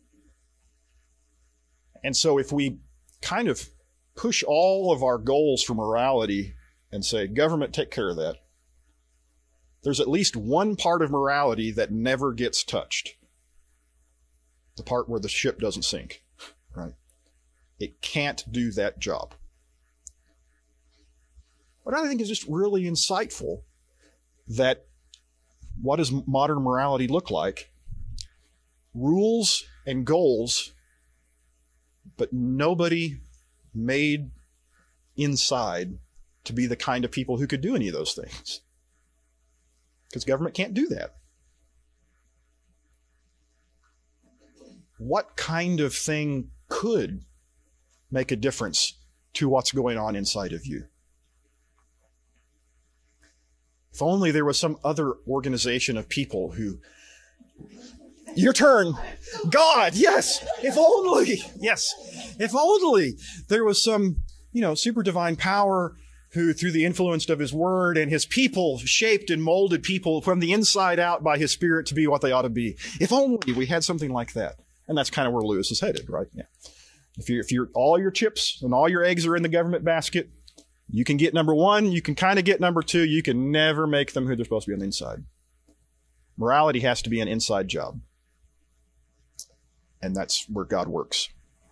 And so if we kind of push all of our goals for morality and say, government, take care of that, there's at least one part of morality that never gets touched. The part where the ship doesn't sink, right? It can't do that job. What I think is just really insightful, that what does modern morality look like? Rules and goals, but nobody made inside to be the kind of people who could do any of those things. Because government can't do that. What kind of thing could make a difference to what's going on inside of you? If only there was some other organization of people who... Your turn. God, yes. If only. Yes. If only there was some, super divine power who, through the influence of his word and his people, shaped and molded people from the inside out by his spirit to be what they ought to be. If only we had something like that. And that's kind of where Lewis is headed, right? Yeah. If you're all your chips and all your eggs are in the government basket, you can get number one, you can kind of get number two, you can never make them who they're supposed to be on the inside. Morality has to be an inside job. And that's where God works.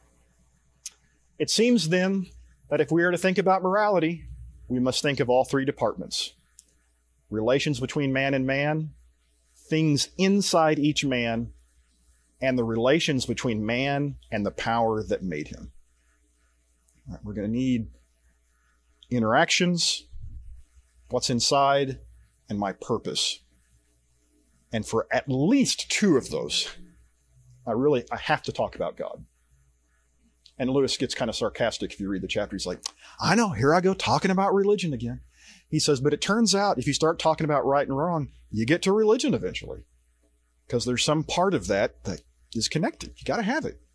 It seems then that if we are to think about morality, we must think of all three departments. Relations between man and man, things inside each man, and the relations between man and the power that made him. All right, we're going to need interactions, what's inside, and my purpose. And for at least two of those, I have to talk about God. And Lewis gets kind of sarcastic if you read the chapter. He's like, I know, here I go talking about religion again. He says, but it turns out if you start talking about right and wrong, you get to religion eventually. Because there's some part of that is connected. You got to have it.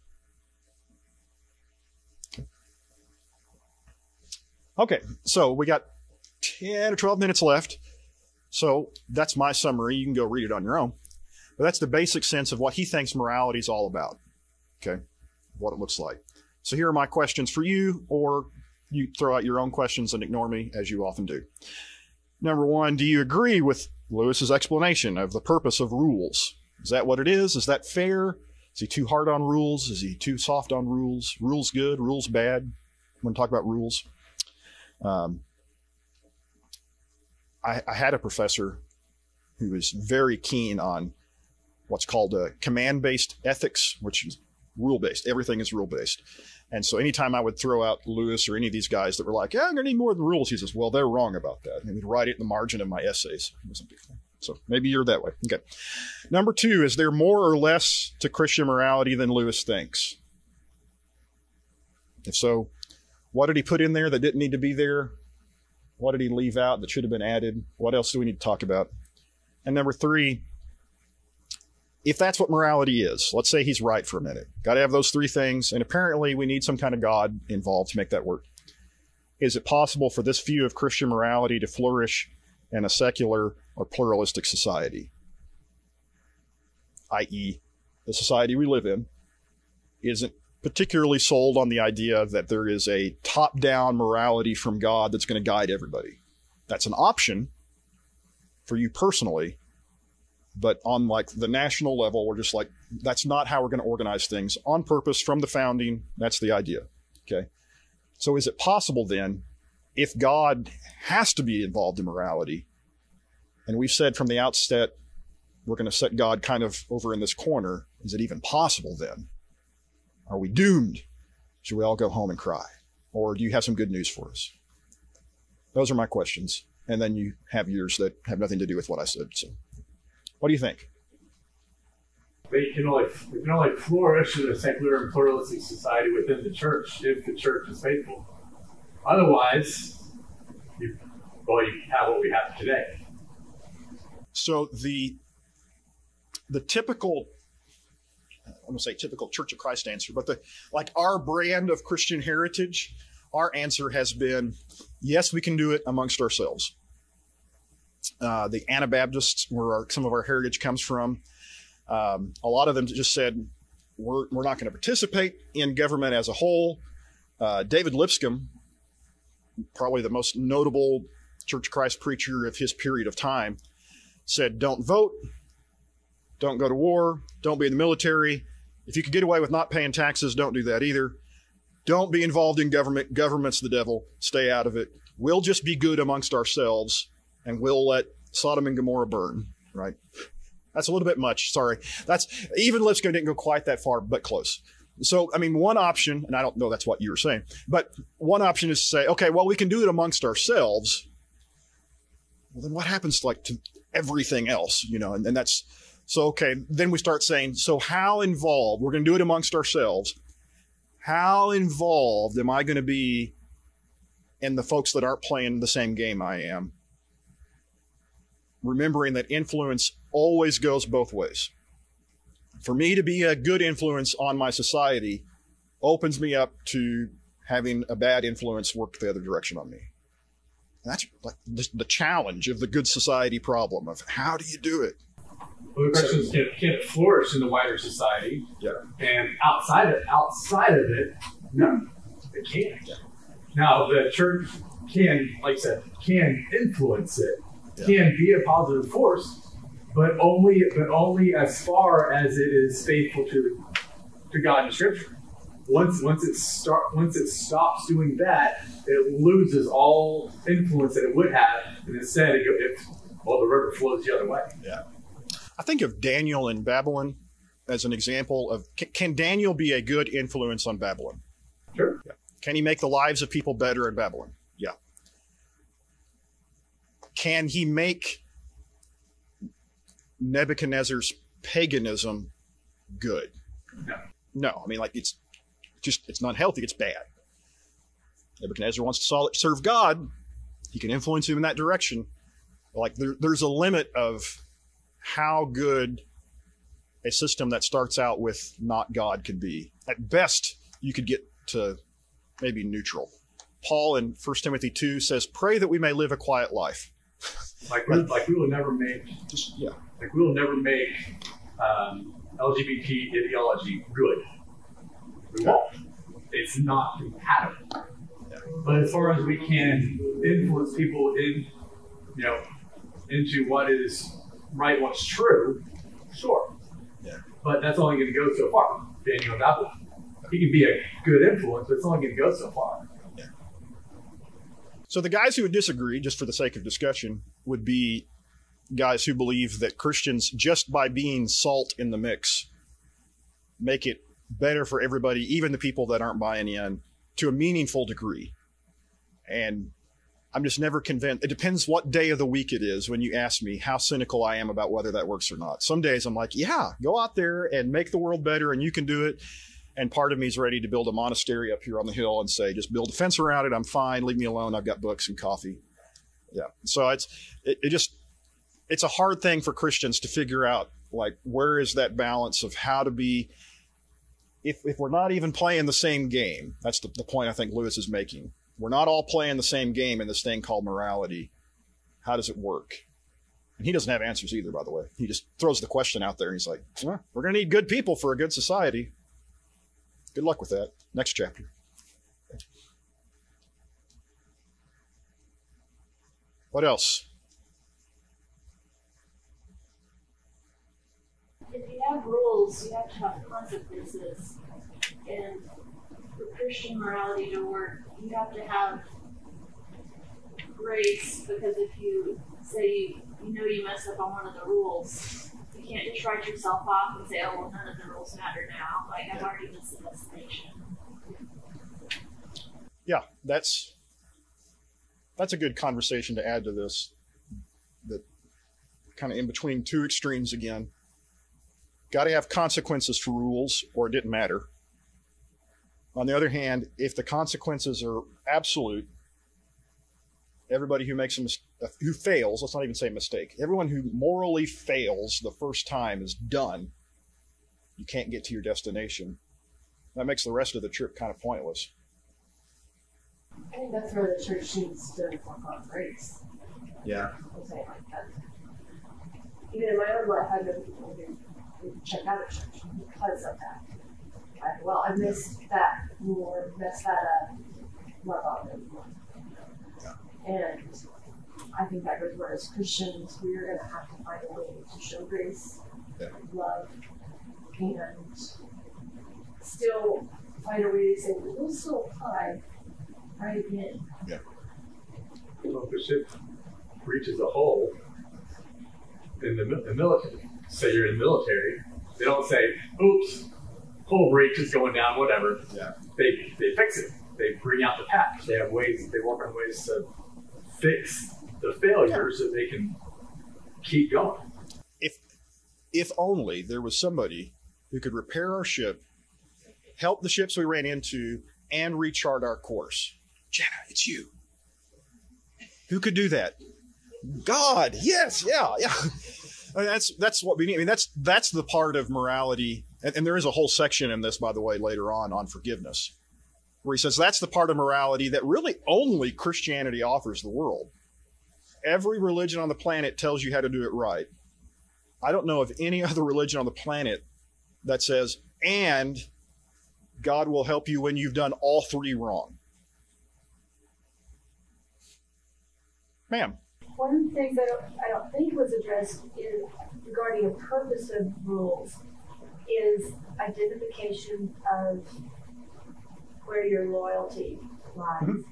Okay, so we got 10 or 12 minutes left. So that's my summary. You can go read it on your own. But that's the basic sense of what he thinks morality is all about. Okay, what it looks like. So here are my questions for you, or you throw out your own questions and ignore me, as you often do. Number one, do you agree with Lewis's explanation of the purpose of rules? Is that what it is? Is that fair? Is he too hard on rules? Is he too soft on rules? Rules good, rules bad? I'm going to talk about rules. I had a professor who was very keen on what's called command-based ethics, which is rule-based. Everything is rule-based. And so anytime I would throw out Lewis or any of these guys that were like, yeah, I'm going to need more than rules, he says, well, they're wrong about that. And he'd write it in the margin of my essays. So maybe you're that way. Okay. Number two, is there more or less to Christian morality than Lewis thinks? If so, what did he put in there that didn't need to be there? What did he leave out that should have been added? What else do we need to talk about? And number three, if that's what morality is, let's say he's right for a minute. Got to have those three things, and apparently we need some kind of God involved to make that work. Is it possible for this view of Christian morality to flourish in a secular or pluralistic society? I.e., the society we live in isn't particularly sold on the idea that there is a top-down morality from God that's going to guide everybody. That's an option for you personally, but on like the national level, we're just like, that's not how we're going to organize things on purpose from the founding. That's the idea. Okay. So is it possible then, if God has to be involved in morality, and we've said from the outset, we're going to set God kind of over in this corner, is it even possible then? Are we doomed? Should we all go home and cry? Or do you have some good news for us? Those are my questions. And then you have yours that have nothing to do with what I said. So what do you think? We can only flourish in a secular and pluralistic society within the church if the church is faithful. Otherwise, you have what we have today. So the typical, I'm going to say typical Church of Christ answer, but our brand of Christian heritage, our answer has been, yes, we can do it amongst ourselves. The Anabaptists, where some of our heritage comes from, a lot of them just said, we're not going to participate in government as a whole. David Lipscomb, probably the most notable Church of Christ preacher of his period of time, said, don't vote, don't go to war, don't be in the military. If you can get away with not paying taxes, don't do that either. Don't be involved in government. Government's the devil. Stay out of it. We'll just be good amongst ourselves, and we'll let Sodom and Gomorrah burn, right? That's a little bit much. Sorry. Even Lipscomb didn't go quite that far, but close. So, I mean, one option, and I don't know that's what you were saying, but one option is to say, okay, well, we can do it amongst ourselves. Well, then what happens to everything else, and that's, so, okay, then we start saying, so how involved, we're going to do it amongst ourselves. How involved am I going to be in the folks that aren't playing the same game I am? Remembering that influence always goes both ways. For me to be a good influence on my society opens me up to having a bad influence work the other direction on me. And that's like the challenge of the good society problem of how do you do it? Well, the question is, can it flourish in the wider society? Yeah. And outside of it, no, it can't. Yeah. Now, the church can, like I said, can influence it, can be a positive force, but only as far as it is faithful to God and Scripture. Once it stops doing that, it loses all influence that it would have, and instead the river flows the other way. Yeah. I think of Daniel in Babylon as an example of, can Daniel be a good influence on Babylon? Sure. Yeah. Can he make the lives of people better in Babylon? Yeah. Can he make Nebuchadnezzar's paganism good? No. No. I mean, it's not healthy. It's bad. Nebuchadnezzar wants to serve God. He can influence him in that direction. There's a limit of how good a system that starts out with not God can be. At best, you could get to maybe neutral. Paul in 1 Timothy 2 says, pray that we may live a quiet life. We will never make LGBT ideology good. We won't. It's not compatible. But as far as we can influence people into what is right, what's true, sure. Yeah. But that's only going to go so far. Daniel Babylon. He can be a good influence, but it's only going to go so far. Yeah. So the guys who would disagree, just for the sake of discussion, would be guys who believe that Christians, just by being salt in the mix, make it better for everybody, even the people that aren't buying in, to a meaningful degree. And I'm just never convinced. It depends what day of the week it is when you ask me how cynical I am about whether that works or not. Some days I'm like, yeah, go out there and make the world better and you can do it. And part of me is ready to build a monastery up here on the hill and say, just build a fence around it. I'm fine. Leave me alone. I've got books and coffee. Yeah. So it's a hard thing for Christians to figure out, where is that balance of how to be, if we're not even playing the same game. That's the point I think Lewis is making. We're not all playing the same game in this thing called morality. How does it work? And he doesn't have answers either, by the way. He just throws the question out there and he's like, we're going to need good people for a good society. Good luck with that. Next chapter. What else? If you have rules, you have to have consequences. And for Christian morality to work, you have to have grace, because if you say you mess up on one of the rules, you can't just write yourself off and say, oh, well, none of the rules matter now. Like, I've already missed the destination. Yeah, that's a good conversation to add to this. That kind of in between two extremes again. Got to have consequences for rules, or it didn't matter. On the other hand, if the consequences are absolute, everybody who makes who fails, let's not even say mistake, everyone who morally fails the first time is done. You can't get to your destination. That makes the rest of the trip kind of pointless. I think that's where the church needs to work on grace. Yeah. I'll say it like that. Even in my own life, I've known people who check out of church because of that. I missed that rule, messed that up. What about them? And I think that goes where as Christians, we're going to have to find a way to show grace, love, and still find a way to say, we'll still apply right again. Yeah. Well, if the ship reaches a hole in the military, say you're in the military, they don't say, oops, hole breach is going down, whatever. Yeah. They fix it. They bring out the patch. They have ways, they work on ways to fix the failure so they can keep going. If only there was somebody who could repair our ship, help the ships we ran into, and rechart our course. Jenna, it's you. Who could do that? God, yes, yeah. I mean, that's what we need. I mean, that's the part of morality, and there is a whole section in this, by the way, later on forgiveness, where he says that's the part of morality that really only Christianity offers the world. Every religion on the planet tells you how to do it right. I don't know of any other religion on the planet that says, and God will help you when you've done all three wrong. Ma'am. One thing that I don't think was addressed is regarding a purpose of rules is identification of where your loyalty lies. Mm-hmm.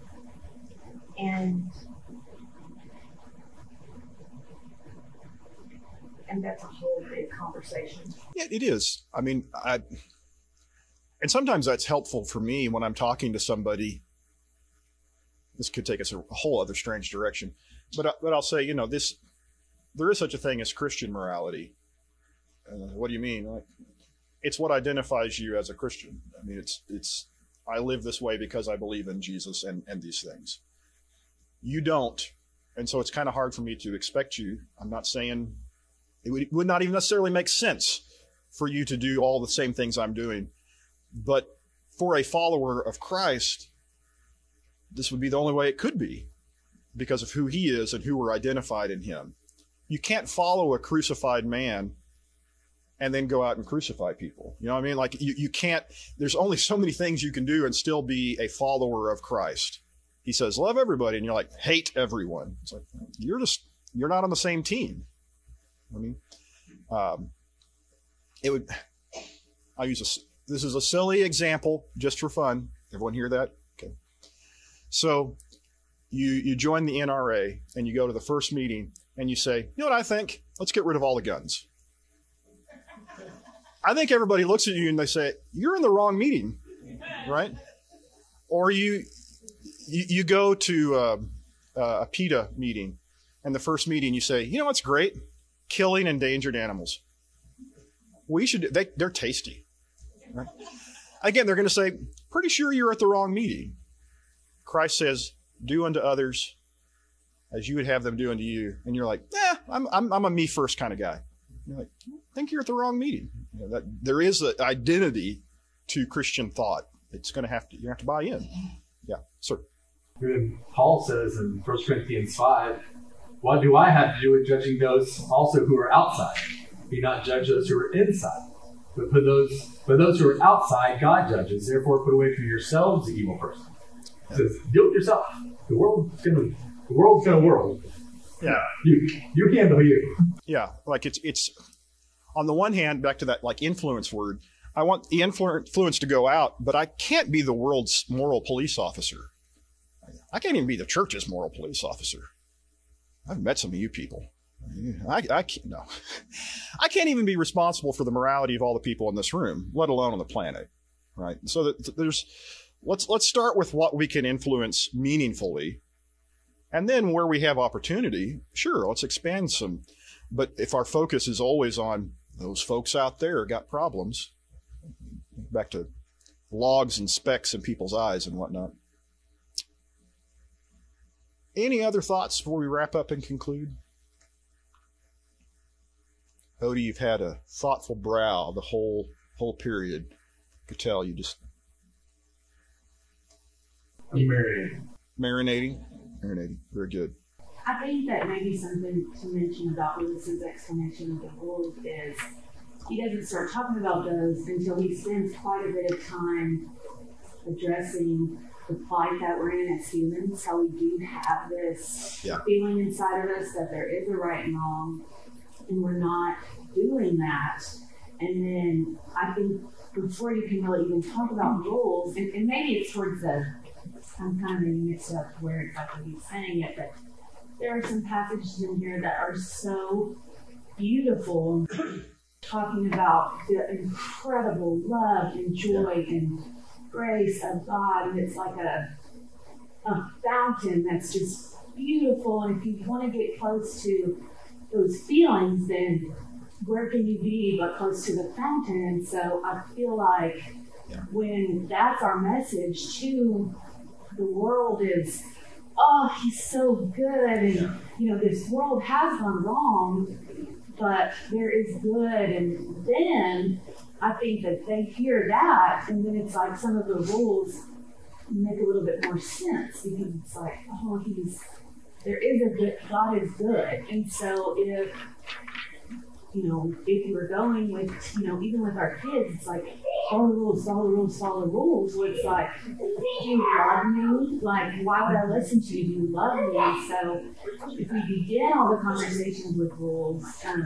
And that's a whole big conversation. Yeah, it is. I mean, and sometimes that's helpful for me when I'm talking to somebody. This could take us a whole other strange direction, but I'll say, there is such a thing as Christian morality. What do you mean? It's what identifies you as a Christian. I mean, it's I live this way because I believe in Jesus and these things. You don't, and so it's kind of hard for me to expect you. I'm not saying. It would not even necessarily make sense for you to do all the same things I'm doing. But for a follower of Christ, this would be the only way it could be because of who he is and who we're identified in him. You can't follow a crucified man and then go out and crucify people. You know what I mean? Like you can't, there's only so many things you can do and still be a follower of Christ. He says, love everybody. And you're like, hate everyone. It's like, you're not on the same team. I mean, this is a silly example just for fun. Everyone hear that? Okay. So you join the NRA and you go to the first meeting and you say, you know what I think? Let's get rid of all the guns. I think everybody looks at you and they say, you're in the wrong meeting, right? Or you go to a PETA meeting and the first meeting you say, you know what's great? Killing endangered animals. They're tasty. Right? Again, they're going to say, pretty sure you're at the wrong meeting. Christ says, do unto others as you would have them do unto you. And you're like, I'm a me first kind of guy. You're like, I think you're at the wrong meeting. That there is an identity to Christian thought. It's going to you have to buy in. Yeah, sir. Even Paul says in 1 Corinthians 5, what do I have to do with judging those also who are outside? Do not judge those who are inside. But those who are outside, God judges. Therefore, put away from yourselves the evil person. It says, deal with yourself. The world's gonna world. Yeah. You handle you. Yeah. Like it's on the one hand, back to that like influence word, I want the influence to go out, but I can't be the world's moral police officer. I can't even be the church's moral police officer. I've met some of you people. I can't, no. I can't even be responsible for the morality of all the people in this room, let alone on the planet, right? So that let's start with what we can influence meaningfully, and then where we have opportunity, sure, let's expand some. But if our focus is always on those folks out there got problems, back to logs and specks in people's eyes and whatnot. Any other thoughts before we wrap up and conclude? Odie, you've had a thoughtful brow the whole period. I could tell you just... Marinating. Very good. I think that maybe something to mention about Lewis's explanation of the rules is he doesn't start talking about those until he spends quite a bit of time addressing the plight that we're in as humans, how we do have this feeling inside of us that there is a right and wrong, and we're not doing that. And then I think before you can really even talk about rules, and maybe it's towards I'm kind of maybe mixed up where exactly he's saying it, but there are some passages in here that are so beautiful, talking about the incredible love and joy and grace of God, and it's like a fountain that's just beautiful. And if you want to get close to those feelings, then where can you be but close to the fountain? And so I feel like when that's our message to the world is, oh, he's so good, and this world has gone wrong, but there is good. And then I think that they hear that, and then it's like some of the rules make a little bit more sense, because it's like, oh, there is a good, God is good. And so if you were going with, even with our kids, it's like, follow the rules. Well, it's like, do you love me? Like, why would I listen to you? Do you love me? So if we begin all the conversations with rules,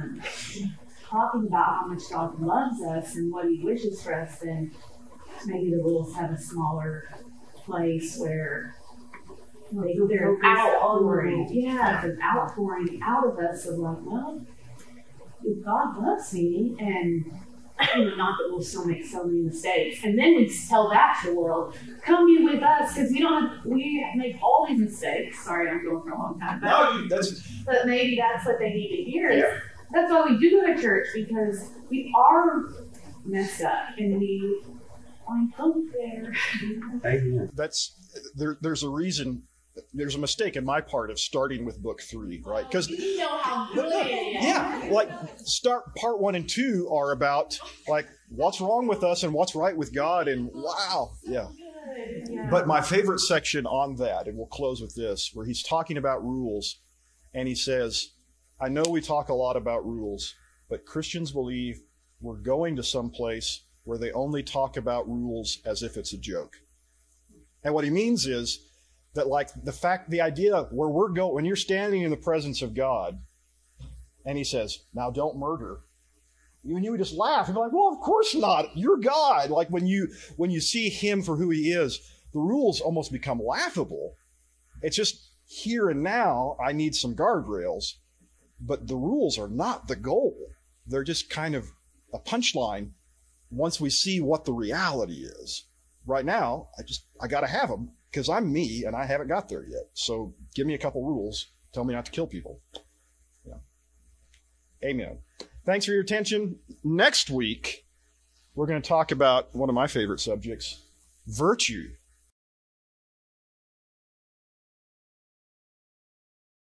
talking about how much God loves us and what he wishes for us, then maybe the rules have a smaller place where they're outpouring. Yeah, it's an outpouring out of us of like, well, if God loves me, and not that we'll still make so many mistakes, and then we tell that to the world, come be with us, because we make all these mistakes. Sorry, I'm going for a long time. But maybe that's what they need to hear. Yeah. That's why we do go to church, because we are messed up and we find hope there. Amen. There's a reason. There's a mistake in my part of starting with book 3, right? Because you know how good it is. Yeah, like part 1 and 2 are about like what's wrong with us and what's right with God, and wow, yeah. But my favorite section on that, and we'll close with this, where he's talking about rules, and he says, I know we talk a lot about rules, but Christians believe we're going to some place where they only talk about rules as if it's a joke. And what he means is that, like, the idea where we're going, when you're standing in the presence of God, and he says, now don't murder, you would just laugh and be like, well, of course not. You're God. Like, when you see him for who he is, the rules almost become laughable. It's just here and now, I need some guardrails, but the rules are not the goal. They're just kind of a punchline once we see what the reality is. Right now, I got to have them, because I'm me and I haven't got there yet. So give me a couple rules. Tell me not to kill people. Yeah. Amen. Thanks for your attention. Next week, we're going to talk about one of my favorite subjects, virtue.